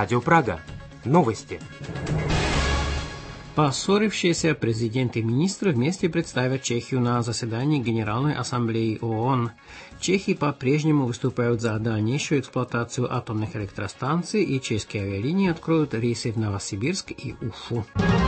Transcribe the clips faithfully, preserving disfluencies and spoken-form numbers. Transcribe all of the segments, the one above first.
Радио Прага. Новости. Поссорившиеся президент и министры вместе представят Чехию на заседании Генеральной Ассамблеи ООН. Чехи по-прежнему выступают за дальнейшую эксплуатацию атомных электростанций, и чешские авиалинии откроют рейсы в Новосибирск и Уфу.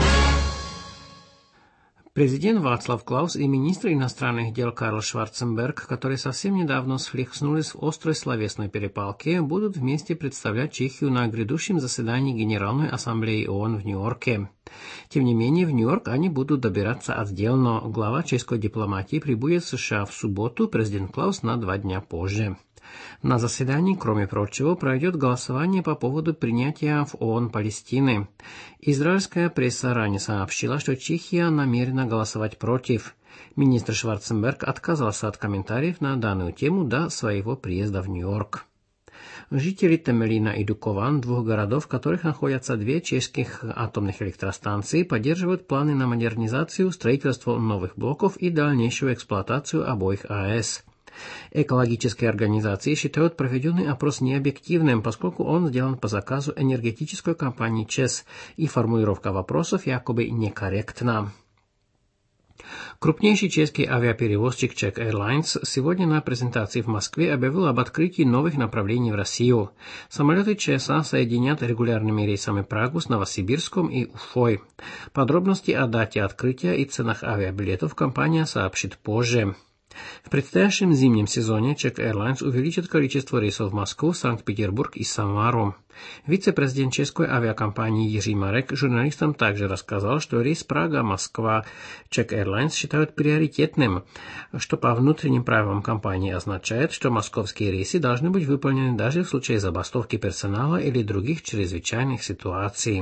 Президент Václav Klaus и министр иностранных дел Карл Шварценберг, которые совсем недавно схлестнулись в острой словесной перепалке, будут вместе представлять Чехию на грядущем заседании Генеральной Ассамблеи ООН в Нью-Йорке. Тем не менее, в Нью-Йорк они будут добираться отдельно. Глава чешской дипломатии прибудет в США в субботу, президент Клаус на два дня позже. На заседании, кроме прочего, пройдет голосование по поводу принятия в ООН Палестины. Израильская пресса ранее сообщила, что Чехия намерена голосовать против. Министр Шварценберг отказался от комментариев на данную тему до своего приезда в Нью-Йорк. Жители Темелина и Дукован, двух городов, в которых находятся две чешских атомных электростанции, поддерживают планы на модернизацию, строительство новых блоков и дальнейшую эксплуатацию обоих АЭС. Экологические организации считают проведенный опрос необъективным, поскольку он сделан по заказу энергетической компании ЧЕС, и формулировка вопросов якобы некорректна. Крупнейший чешский авиаперевозчик Czech Airlines сегодня на презентации в Москве объявил об открытии новых направлений в Россию. Самолеты ЧСА соединят регулярными рейсами Прагу с Новосибирском и Уфой. Подробности о дате открытия и ценах авиабилетов компания сообщит позже. В предстоящем зимнем сезоне Czech Airlines увеличит количество рейсов в Москву, Санкт-Петербург и Самару. Вице-президент чешской авиакомпании Jiří Marek журналистам также рассказал, что рейс Прага-Москва Czech Airlines считают приоритетным, что по внутренним правилам компании означает, что московские рейсы должны быть выполнены даже в случае забастовки персонала или других чрезвычайных ситуаций.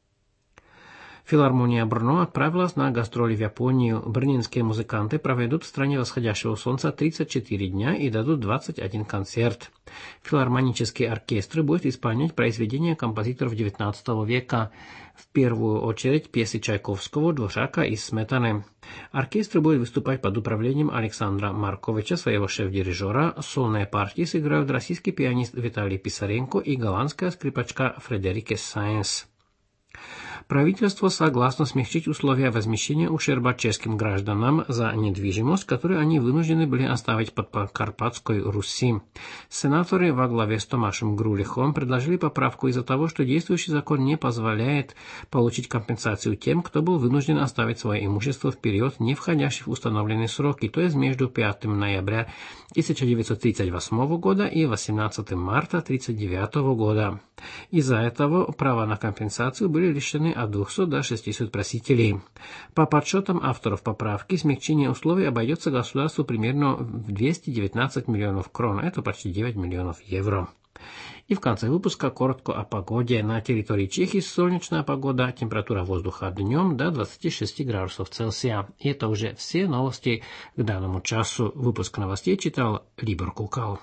Филармония Брно отправилась на гастроли в Японию. Брненские музыканты проведут в стране восходящего солнца тридцать четыре дня и дадут двадцать один концерт. Филармонический оркестр будет исполнять произведения композиторов девятнадцатого века, в первую очередь пьесы Чайковского, Дворжака и Сметаны. Оркестр будет выступать под управлением Александра Марковича, своего шеф-дирижера. Сольные партии сыграют российский пианист Виталий Писаренко и голландская скрипачка Фредерике Сайенс. Правительство согласно смягчить условия возмещения ущерба чешским гражданам за недвижимость, которую они вынуждены были оставить под Карпатской Руси. Сенаторы во главе с Томашем Грулихом предложили поправку из-за того, что действующий закон не позволяет получить компенсацию тем, кто был вынужден оставить свое имущество в период, не входящий в установленные сроки, то есть между пятого ноября тысяча девятьсот тридцать восьмого года и восемнадцатого марта тысяча девятьсот тридцать девятого года. Из-за этого права на компенсацию были лишены от двухсот до шестисот просителей. По подсчетам авторов поправки, смягчение условий обойдется государству примерно в двести девятнадцать миллионов крон, это почти девять миллионов евро. И в конце выпуска коротко о погоде. На территории Чехии солнечная погода, температура воздуха днем до двадцати шести градусов Цельсия. И это уже все новости к данному часу. Выпуск новостей читал Libor Kukal.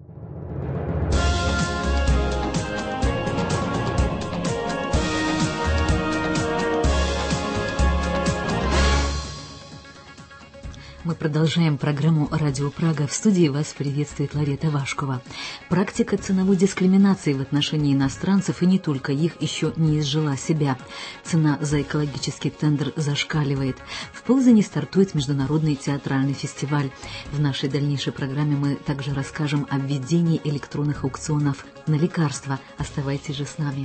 Мы продолжаем программу «Радио Прага». В студии вас приветствует Ларета Вашкова. Практика ценовой дискриминации в отношении иностранцев, и не только их, еще не изжила себя. Цена за экологический тендер зашкаливает. В Ползане стартует международный театральный фестиваль. В нашей дальнейшей программе мы также расскажем о введении электронных аукционов на лекарства. Оставайтесь же с нами.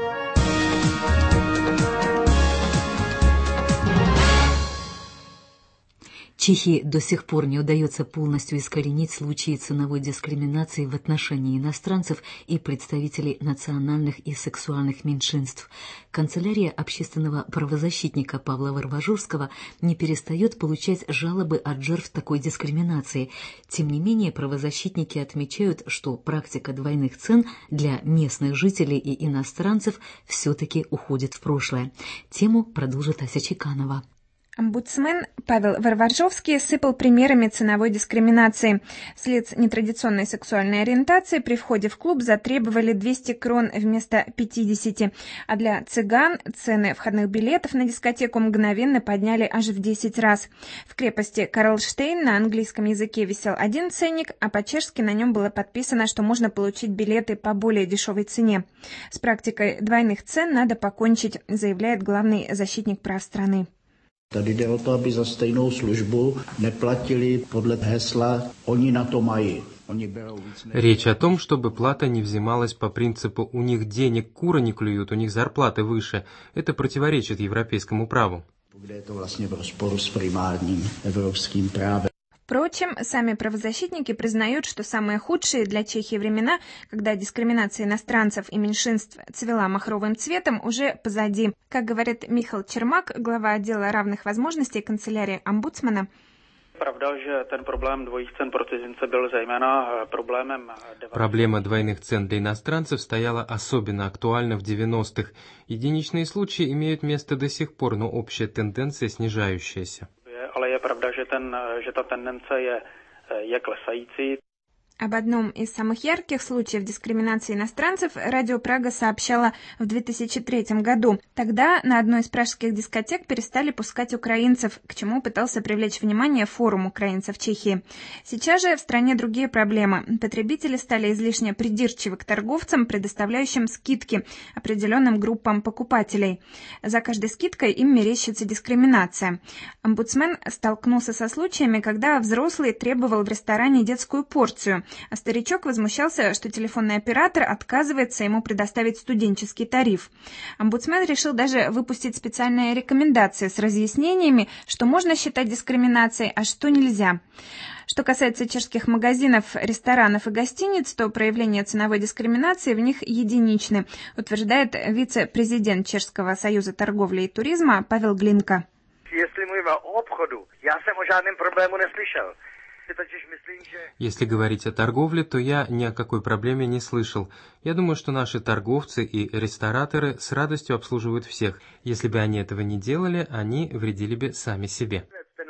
Чехии до сих пор не удается полностью искоренить случаи ценовой дискриминации в отношении иностранцев и представителей национальных и сексуальных меньшинств. Канцелярия общественного правозащитника Павла Варважурского не перестает получать жалобы от жертв такой дискриминации. Тем не менее, правозащитники отмечают, что практика двойных цен для местных жителей и иностранцев все-таки уходит в прошлое. Тему продолжит Ася Чеканова. Омбудсмен Павел Варваржовский сыпал примерами ценовой дискриминации. С лиц нетрадиционной сексуальной ориентации при входе в клуб затребовали двести крон вместо пятидесяти, а для цыган цены входных билетов на дискотеку мгновенно подняли аж в десять раз. В крепости Карлштейн на английском языке висел один ценник, а по-чешски на нем было подписано, что можно получить билеты по более дешевой цене. С практикой двойных цен надо покончить, заявляет главный защитник прав страны. Tady jde o to, aby za stejnou službu neplatili podle hesla «oni na to mají». Речь о том, чтобы плата не взималась по принципу «у них денег куры не клюют, у них зарплаты выше». Это противоречит европейскому праву. Это vlastně v rozporu s primárním evropským právem. Впрочем, сами правозащитники признают, что самые худшие для Чехии времена, когда дискриминация иностранцев и меньшинств цвела махровым цветом, уже позади. Как говорит Михаил Чермак, глава отдела равных возможностей канцелярии омбудсмена, Проблема двойных цен для иностранцев стояла особенно актуальна в девяностых. Единичные случаи имеют место до сих пор, но общая тенденция снижающаяся. Ale je pravda, že, ten, že ta tendence je, je klesající. Об одном из самых ярких случаев дискриминации иностранцев Радио Прага сообщало в две тысячи третьем году. Тогда на одной из пражских дискотек перестали пускать украинцев, к чему пытался привлечь внимание форум украинцев Чехии. Сейчас же в стране другие проблемы. Потребители стали излишне придирчивы к торговцам, предоставляющим скидки определенным группам покупателей. За каждой скидкой им мерещится дискриминация. Омбудсмен столкнулся со случаями, когда взрослый требовал в ресторане детскую порцию, а старичок возмущался, что телефонный оператор отказывается ему предоставить студенческий тариф. Омбудсмен решил даже выпустить специальные рекомендации с разъяснениями, что можно считать дискриминацией, а что нельзя. Что касается чешских магазинов, ресторанов и гостиниц, то проявления ценовой дискриминации в них единичны, утверждает вице-президент Чешского союза торговли и туризма Павел Глинка. Если мы о обходу, я сам о жадном проблему не слышал. Если говорить о торговле, то я ни о какой проблеме не слышал. Я думаю, что наши торговцы и рестораторы с радостью обслуживают всех. Если бы они этого не делали, они вредили бы сами себе.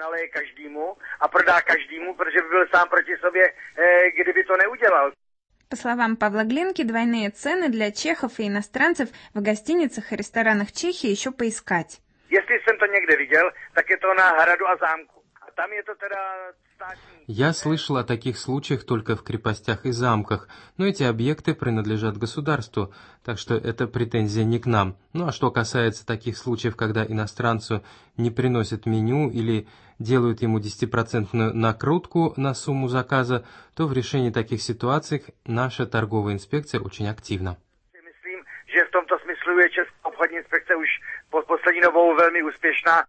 По словам Павла Глинки, двойные цены для чехов и иностранцев в гостиницах и ресторанах Чехии еще поискать. Если jsem to někde viděl, tak je to na Hradu a zámku. A tam je to teda Я слышал о таких случаях только в крепостях и замках, но эти объекты принадлежат государству, так что это претензия не к нам. Ну а что касается таких случаев, когда иностранцу не приносят меню или делают ему десятипроцентную накрутку на сумму заказа, то в решении таких ситуаций наша торговая инспекция очень активна. Myslím, že v tomto smyslu je Česká obchodní inspekce už pod poslední dobou velmi úspěšná.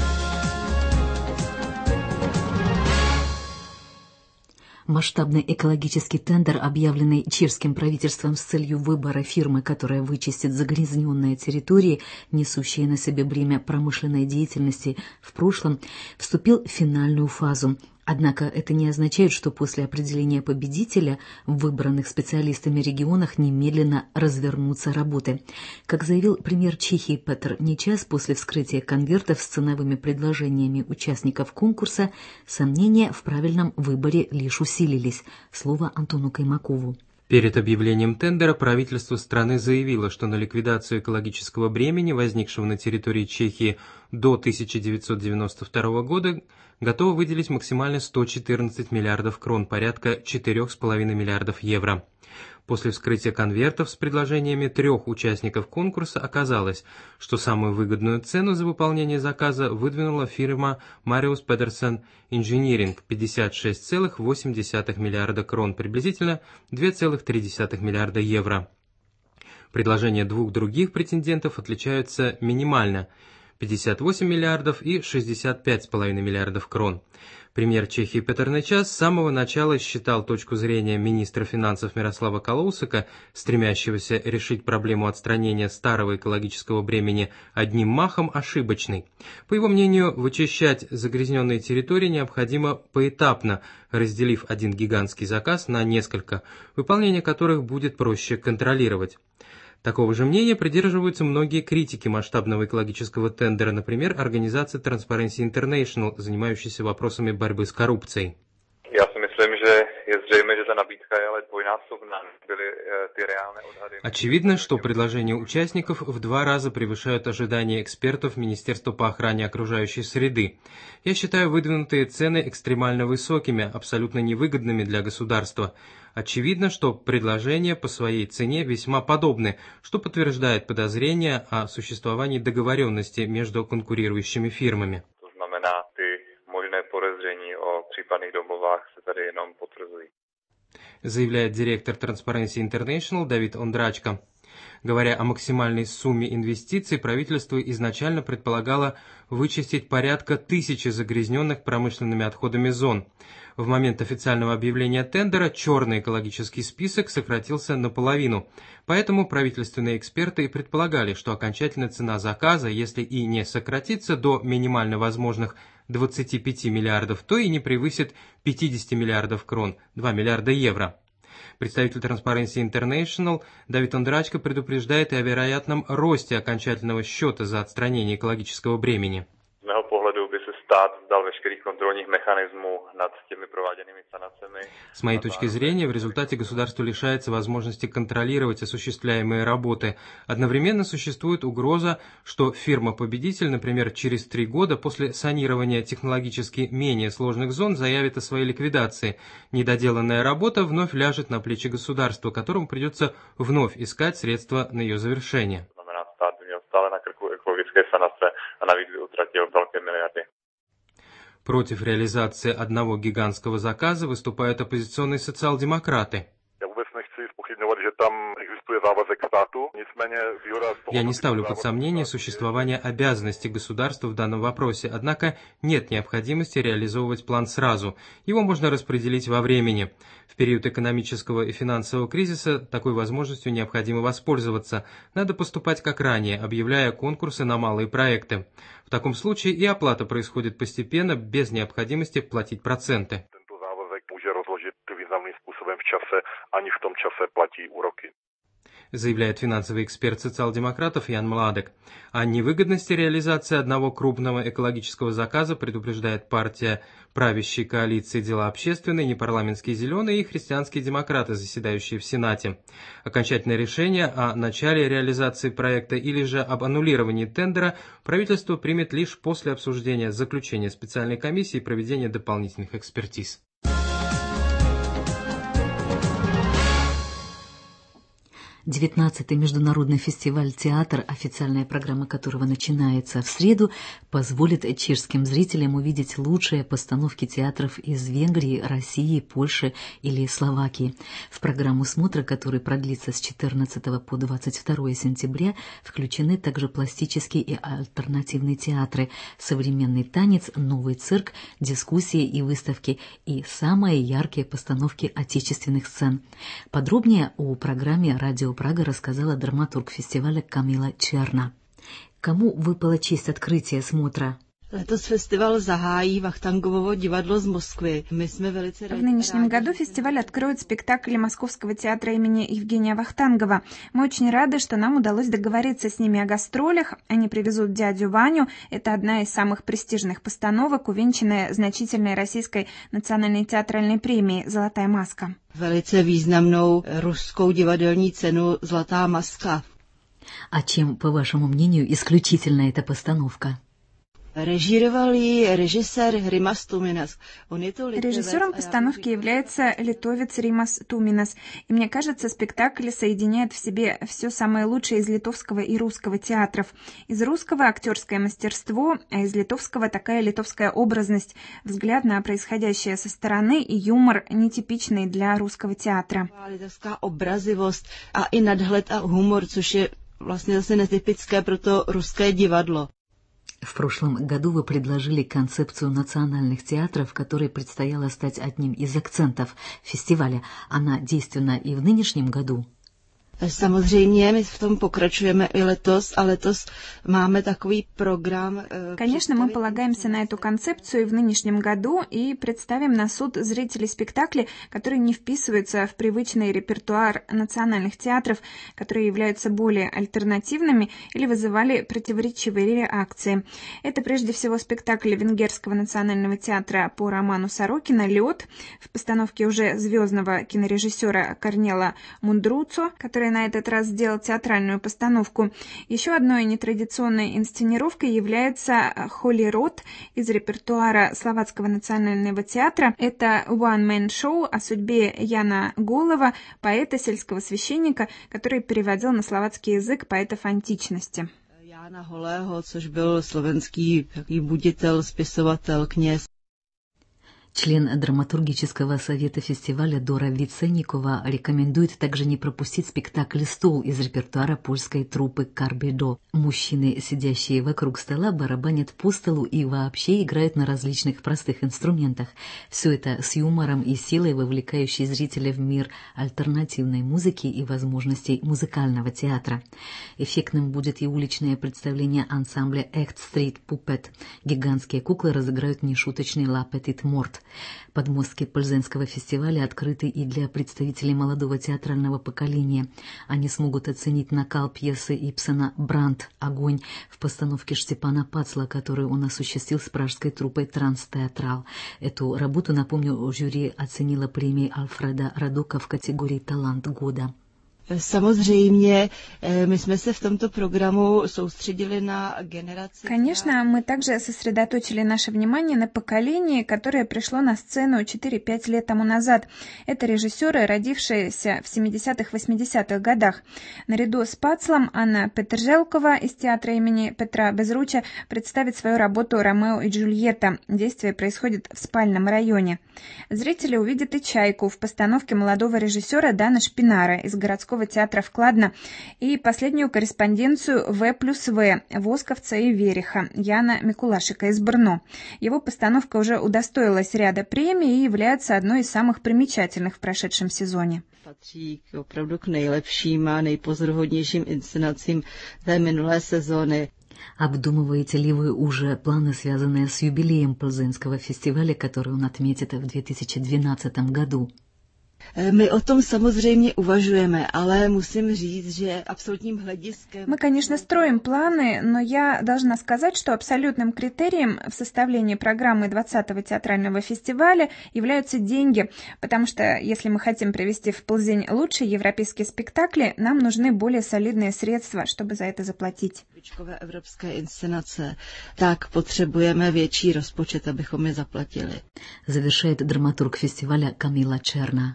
Масштабный экологический тендер, объявленный чешским правительством с целью выбора фирмы, которая вычистит загрязненные территории, несущие на себе бремя промышленной деятельности в прошлом, вступил в финальную фазу. Однако это не означает, что после определения победителя в выбранных специалистами регионах немедленно развернутся работы. Как заявил премьер Чехии Петр Нечас после вскрытия конвертов с ценовыми предложениями участников конкурса, сомнения в правильном выборе лишь усилились. Слово Антону Каймакову. Перед объявлением тендера правительство страны заявило, что на ликвидацию экологического бремени, возникшего на территории Чехии до тысяча девятьсот девяносто второго года, готово выделить максимально сто четырнадцать миллиардов крон, порядка четыре с половиной миллиардов евро. После вскрытия конвертов с предложениями трех участников конкурса оказалось, что самую выгодную цену за выполнение заказа выдвинула фирма Marius Pedersen Engineering – пятьдесят шесть целых восемь десятых миллиарда крон, приблизительно два целых три десятых миллиарда евро. Предложения двух других претендентов отличаются минимально – пятьдесят восемь миллиардов и шестьдесят пять целых пять десятых миллиардов крон. Премьер Чехии Петр Нечас с самого начала считал точку зрения министра финансов Мирослава Калоусака, стремящегося решить проблему отстранения старого экологического бремени одним махом, ошибочной. По его мнению, вычищать загрязненные территории необходимо поэтапно, разделив один гигантский заказ на несколько, выполнение которых будет проще контролировать. Такого же мнения придерживаются многие критики масштабного экологического тендера, например, организация Transparency International, занимающаяся вопросами борьбы с коррупцией. Очевидно, что предложения участников в два раза превышают ожидания экспертов Министерства по охране окружающей среды. Я считаю выдвинутые цены экстремально высокими, абсолютно невыгодными для государства. Очевидно, что предложения по своей цене весьма подобны, что подтверждает подозрение о существовании договоренности между конкурирующими фирмами. Заявляет директор Transparency International Давид Ондрачко. Говоря о максимальной сумме инвестиций, правительство изначально предполагало вычистить порядка тысячи загрязненных промышленными отходами зон. В момент официального объявления тендера черный экологический список сократился наполовину, поэтому правительственные эксперты и предполагали, что окончательная цена заказа, если и не сократится до минимально возможных двадцати пяти миллиардов, то и не превысит пятидесяти миллиардов крон, два миллиарда евро. Представитель Transparency International Давид Ондрачко предупреждает и о вероятном росте окончательного счета за отстранение экологического бремени. С моей точки зрения, в результате государство лишается возможности контролировать осуществляемые работы. Одновременно существует угроза, что фирма-победитель, например, через три года после санирования технологически менее сложных зон заявит о своей ликвидации. Недоделанная работа вновь ляжет на плечи государства, которому придется вновь искать средства на ее завершение. Против реализации одного гигантского заказа выступают оппозиционные социал-демократы. Я не ставлю под сомнение существование обязанностей государства в данном вопросе, однако нет необходимости реализовывать план сразу. Его можно распределить во времени. В период экономического и финансового кризиса такой возможностью необходимо воспользоваться. Надо поступать как ранее, объявляя конкурсы на малые проекты. В таком случае и оплата происходит постепенно, без необходимости платить проценты. Заявляет финансовый эксперт социал-демократов Ян Младек. О невыгодности реализации одного крупного экологического заказа предупреждает партия правящей коалиции «Дела общественные», непарламентские «Зеленые» и христианские демократы, заседающие в Сенате. Окончательное решение о начале реализации проекта или же об аннулировании тендера правительство примет лишь после обсуждения заключения специальной комиссии и проведения дополнительных экспертиз. девятнадцатый международный фестиваль «Театр», официальная программа которого начинается в среду, позволит чешским зрителям увидеть лучшие постановки театров из Венгрии, России, Польши или Словакии. В программу смотра, который продлится с четырнадцатого по двадцать второе сентября, включены также пластические и альтернативные театры, современный танец, новый цирк, дискуссии и выставки и самые яркие постановки отечественных сцен. Подробнее о программе «Радио Прага» рассказала драматург фестиваля Камила Черна. Кому выпала честь открытия смотра? Letos фестиваль заhájí Вахтангово дивадло из Москвы. Мы jsme velice В нынешнем году фестиваль откроет спектакли Московского театра имени Евгения Вахтангова. Мы очень рады, что нам удалось договориться с ними о гастролях. Они привезут «Дядю Ваню». Это одна из самых престижных постановок, увенчанная значительной российской национальной театральной премией «Золотая маска». Velice významnou ruskou divadelní cenu Zlatá maska. А чем, по вашему мнению, исключительна эта постановка? Режиссировал ее режиссер Римас Туминас. Режиссером постановки является литовец Римас Туминас. И мне кажется, спектакль соединяет в себе все самое лучшее из литовского и русского театров. Из русского актерское мастерство, а из литовского такая литовская образность, взгляд на происходящее со стороны и юмор, нетипичный для русского театра. Литовская образивость, а и надhled a humor, což je vlastně zase netypické pro to ruské divadlo. В прошлом году вы предложили концепцию национальных театров, которой предстояло стать одним из акцентов фестиваля. Она действенна и в нынешнем году? Samozřejmě, my v tom pokračujeme и letos, а letos máme takový программ. Конечно, мы полагаемся на эту концепцию и в нынешнем году и представим на суд зрителей спектакли, которые не вписываются в привычный репертуар национальных театров, которые являются более альтернативными или вызывали противоречивые реакции. Это прежде всего спектакль Венгерского национального театра по роману Сорокина «Лед» в постановке уже звездного кинорежиссера Корнела Мундруцо, который на этот раз сделал театральную постановку. Еще одной нетрадиционной инсценировкой является «Холли Рот» из репертуара Словацкого национального театра. Это one-man-шоу о судьбе Яна Голова, поэта, сельского священника, который переводил на словацкий язык поэтов античности. Jana Holého, což byl slovenský taký buditel, spisovatel, kněz. Член драматургического совета фестиваля Дора Виценникова рекомендует также не пропустить спектакль «Стол» из репертуара польской труппы «Карбидо». Мужчины, сидящие вокруг стола, барабанят по столу и вообще играют на различных простых инструментах. Все это с юмором и силой, вовлекающей зрителя в мир альтернативной музыки и возможностей музыкального театра. Эффектным будет и уличное представление ансамбля «Echt Street Puppet». Гигантские куклы разыграют нешуточный «La Petite Mort». Подмостки Плзенского фестиваля открыты и для представителей молодого театрального поколения. Они смогут оценить накал пьесы Ибсена «Бранд. Огонь» в постановке Штепана Пацла, которую он осуществил с пражской труппой «Транс-театрал». Эту работу, напомню, жюри оценила премией Альфреда Радока в категории «Талант года». Samozřejmě, my jsme se v tomto programu soustředili na generaci. Конечно, мы также сосредоточили наше внимание на поколении, которое пришло на сцену четыре-пять лет тому назад. Это режиссеры, родившиеся в семидесятых-восьмидесятых годах. Наряду с Пацлом Анна Петержелкова из театра имени Петра Безруча представит свою работу «Ромео и Джульетта». Действие происходит в спальном районе. Зрители увидят и «Чайку» в постановке молодого режиссера Дана Шпинара из городского театра Вкладно и последнюю корреспонденцию В плюс В Восковца и Вереха Яна Микулашика из Брно. Его постановка уже удостоилась ряда премий и является одной из самых примечательных в прошедшем сезоне. Patří opravdu k nejlepším a nejpozoruhodnějším inscenacím té minulé sezóny. Обдумываете ли вы уже планы, связанные с юбилеем Плзенского фестиваля, который он отметит в две тысячи двенадцатом году? My o tom samozřejmě uvažujeme, ale musím říct, že absolutním hlediskem... Мы, конечно, строим планы, но я должна сказать, что абсолютным критерием в составлении программы двадцатого театрального фестиваля являются деньги, потому что если мы хотим привести в Плзень лучшие европейские спектакли, нам нужны более солидные средства, чтобы за это заплатить. Špičkové evropské inscenace, tak potřebujeme větší rozpočet, abychom je zaplatili. Завершает драматург фестиваля Камила Черна.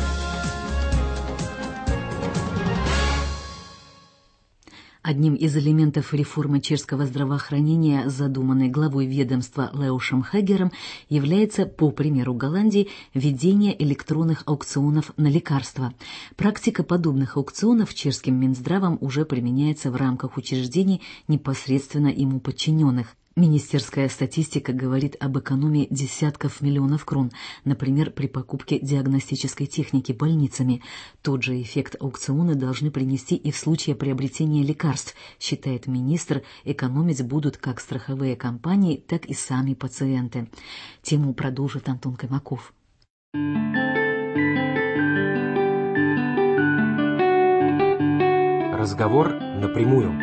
Одним из элементов реформы чешского здравоохранения, задуманной главой ведомства Леушем Хегером, является, по примеру Голландии, введение электронных аукционов на лекарства. Практика подобных аукционов чешским Минздравом уже применяется в рамках учреждений, непосредственно ему подчиненных. Министерская статистика говорит об экономии десятков миллионов крон, например, при покупке диагностической техники больницами. Тот же эффект аукционы должны принести и в случае приобретения лекарств, считает министр, экономить будут как страховые компании, так и сами пациенты. Тему продолжит Антон Каймаков. Разговор напрямую.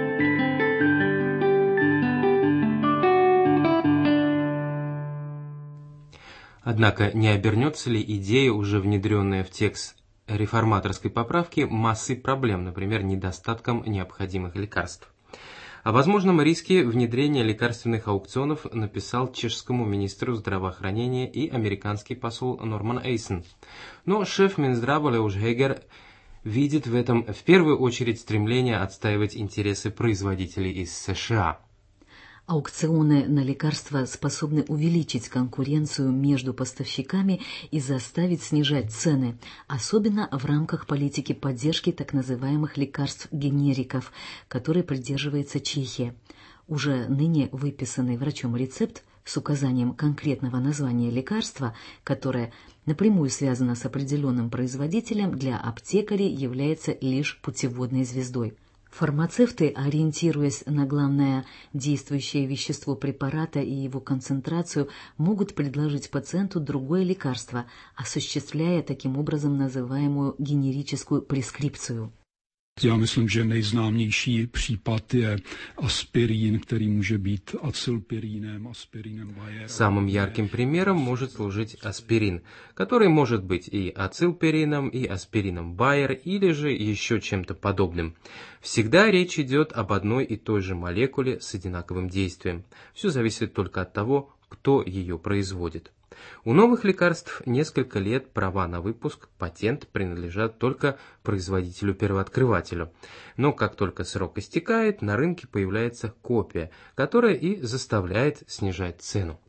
Однако не обернется ли идея, уже внедренная в текст реформаторской поправки, массой проблем, например, недостатком необходимых лекарств? О возможном риске внедрения лекарственных аукционов написал чешскому министру здравоохранения и американский посол Норман Эйсон. Но шеф Минздрава Леуш Хегер видит в этом в первую очередь стремление отстаивать интересы производителей из США. Аукционы на лекарства способны увеличить конкуренцию между поставщиками и заставить снижать цены, особенно в рамках политики поддержки так называемых лекарств-генериков, которой придерживается Чехия. Уже ныне выписанный врачом рецепт с указанием конкретного названия лекарства, которое напрямую связано с определенным производителем, для аптекарей является лишь путеводной звездой. Фармацевты, ориентируясь на главное действующее вещество препарата и его концентрацию, могут предложить пациенту другое лекарство, осуществляя таким образом называемую генерическую прескрипцию. Já myslím, že nejznámější případ je aspirin, který může být acylpirinem, aspirinem Bayer. Самым ярким примером может служить аспирин, который может быть и ацилпирином, и аспирином Bayer, или же еще чем-то подобным. Всегда речь идет об одной и той же молекуле с одинаковым действием. Все зависит только от того, кто ее производит. У новых лекарств несколько лет права на выпуск, патент принадлежат только производителю-первооткрывателю. Но как только срок истекает, на рынке появляется копия, которая и заставляет снижать цену.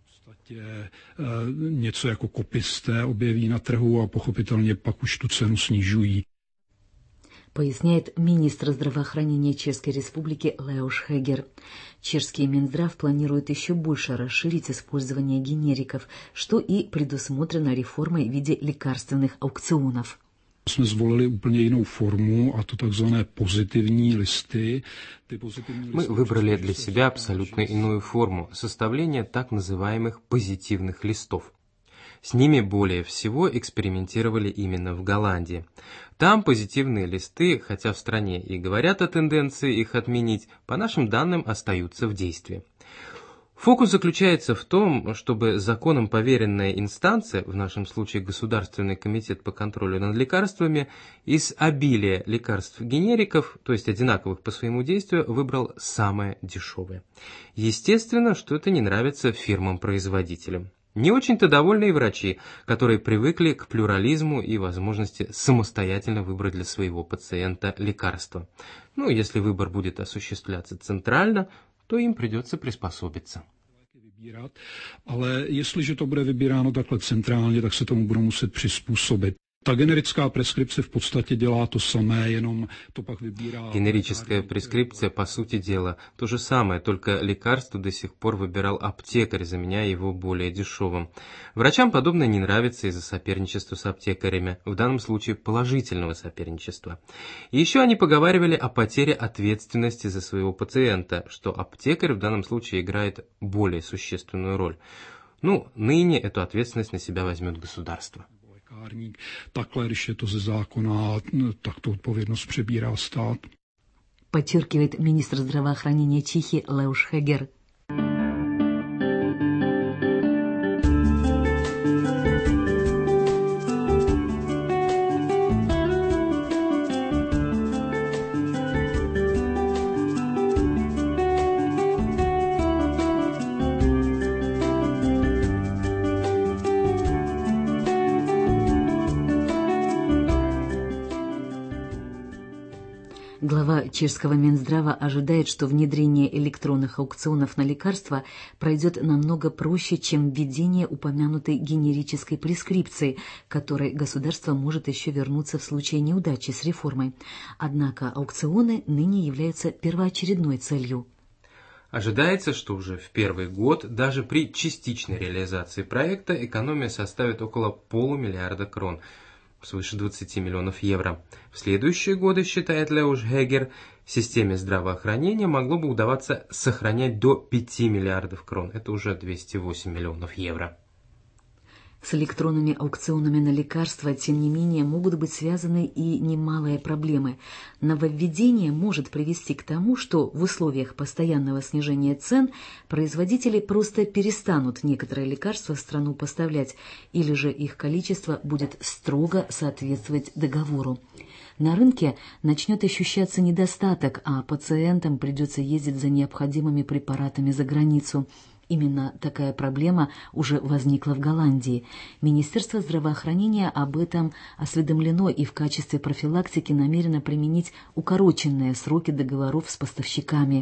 Něco jako kopisté objeví na trhu a pochopitelně pak už tu cenu snižují. Поясняет министр здравоохранения Чешской Республики Леош Хегер. Чешский Минздрав планирует еще больше расширить использование генериков, что и предусмотрено реформой в виде лекарственных аукционов. Jsme zvolili úplně jinou formu, a to takzvané pozitivní listy. Мы выбрали для себя абсолютно иную форму составления так называемых позитивных листов. С ними более всего экспериментировали именно в Голландии. Там позитивные листы, хотя в стране и говорят о тенденции их отменить, по нашим данным остаются в действии. Фокус заключается в том, чтобы законом поверенная инстанция, в нашем случае Государственный комитет по контролю над лекарствами, из обилия лекарств-генериков, то есть одинаковых по своему действию, выбрал самое дешевое. Естественно, что это не нравится фирмам-производителям. Не очень-то довольны и врачи, которые привыкли к плюрализму и возможности самостоятельно выбрать для своего пациента лекарство. Ну, если выбор будет осуществляться центрально, то им придется приспособиться. Ale jestliže to bude vybíráno takhle centrálně, tak se tomu budou muset přizpůsobit. Ta generická preskripce v podstatě dělá to samé, jenom to pak vybírá... Генерическая прескрипция, по сути дела, то же самое, только лекарство до сих пор выбирал аптекарь, заменяя его более дешевым. Врачам подобное не нравится из-за соперничества с аптекарями, в данном случае положительного соперничества. И еще они поговаривали о потере ответственности за своего пациента, что аптекарь в данном случае играет более существенную роль. Ну, ныне эту ответственность на себя возьмет государство. Takhle, když je to ze zákona, tak tu odpovědnost přebírá stát. Подчеркивает министр здравоохранения Чехии Леош Хегер. Глава чешского Минздрава ожидает, что внедрение электронных аукционов на лекарства пройдет намного проще, чем введение упомянутой генерической прескрипции, которой государство может еще вернуться в случае неудачи с реформой. Однако аукционы ныне являются первоочередной целью. Ожидается, что уже в первый год, даже при частичной реализации проекта, экономия составит около полумиллиарда крон, свыше двадцати миллионов евро. В следующие годы, считает Леош Хегер, системе здравоохранения могло бы удаваться сохранять до пяти миллиардов крон. Это уже двести восемь миллионов евро. С электронными аукционами на лекарства, тем не менее, могут быть связаны и немалые проблемы. Нововведение может привести к тому, что в условиях постоянного снижения цен производители просто перестанут некоторые лекарства в страну поставлять, или же их количество будет строго соответствовать договору. На рынке начнет ощущаться недостаток, а пациентам придется ездить за необходимыми препаратами за границу. Именно такая проблема уже возникла в Голландии. Министерство здравоохранения об этом осведомлено и в качестве профилактики намерено применить укороченные сроки договоров с поставщиками.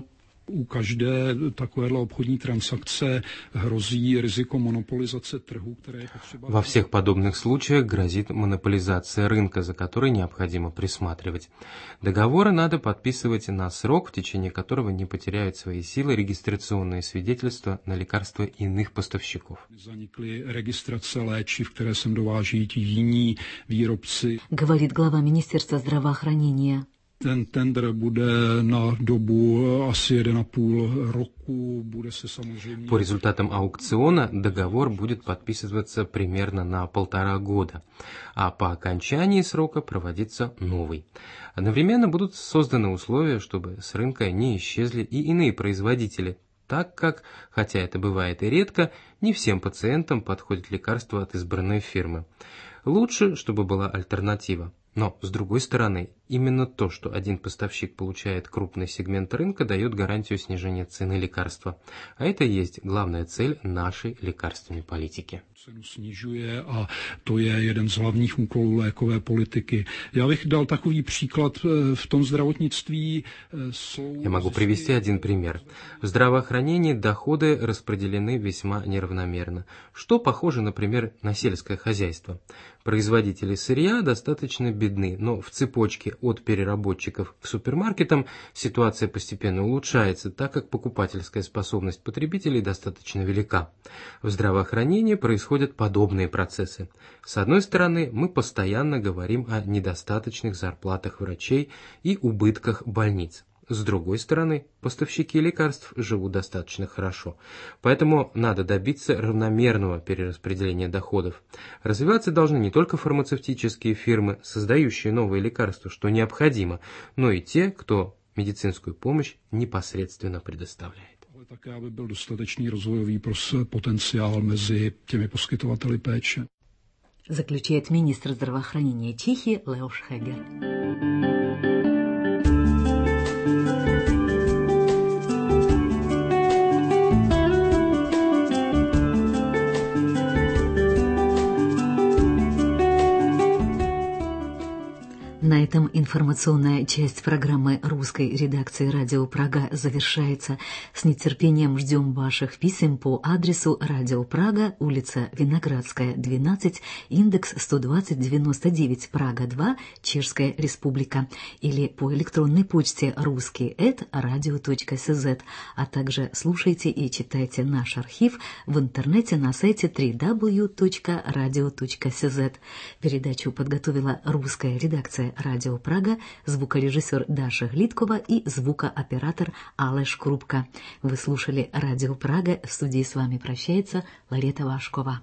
U každé takovéhle obchodní transakce hrozí riziko monopolizace trhu, které je potřeba... Во всех подобных случаях грозит монополизация рынка, за которой необходимо присматривать. Договоры надо подписывать на срок, в течение которого не потеряют свои силы регистрационные свидетельства на лекарства иных поставщиков. Заникly registrace léčiv, které sem dováží ti jiní výrobci. Говорит глава Министерства здравоохранения. Ten tender bude na dobu asi jeden a půl roku, bude se samozřejmě... По результатам аукциона договор будет подписываться примерно на полтора года, а по окончании срока проводиться новый. Одновременно будут созданы условия, чтобы с рынка не исчезли и иные производители, так как, хотя это бывает и редко, не всем пациентам подходит лекарство от избранной фирмы. Лучше, чтобы была альтернатива. Но, с другой стороны, именно то, что один поставщик получает крупный сегмент рынка, дает гарантию снижения цены лекарства. А это и есть главная цель нашей лекарственной политики. Cenu snižuje a to je jeden z hlavních úkolů lékové politiky. Já bych dal takový příklad v tom zdravotnictví. Jsou... Я могу привести один пример. В здравоохранении доходы распределены весьма неравномерно, что похоже, например, на сельское хозяйство. Производители сырья достаточно бедны, но в цепочке от переработчиков к супермаркетам ситуация постепенно улучшается, так как покупательская способность потребителей достаточно велика. В здравоохранении происходят подобные процессы. С одной стороны, мы постоянно говорим о недостаточных зарплатах врачей и убытках больниц. С другой стороны, поставщики лекарств живут достаточно хорошо, поэтому надо добиться равномерного перераспределения доходов. Развиваться должны не только фармацевтические фирмы, создающие новые лекарства, что необходимо, но и те, кто медицинскую помощь непосредственно предоставляет. Také, aby byl dostatečný rozvojový potenciál mezi těmi poskytovateli péče. Заключает министр здравоохранения Чехии Леош Хегер. На этом информационная часть программы русской редакции «Радио Прага» завершается. С нетерпением ждем ваших писем по адресу «Радио Прага», улица Виноградская, двенадцать, индекс сто двадцать девяносто девять, Прага два, Чешская Республика, или по электронной почте русский эт радио точка сз, а также слушайте и читайте наш архив в интернете на сайте дабл ю дабл ю дабл ю точка радио точка сз. Передачу подготовила русская редакция «Радио Прага», звукорежиссер Даша Глиткова и звукооператор Алеш Крупка. Вы слушали «Радио Прага», в студии с вами прощается Ларета Вашкова.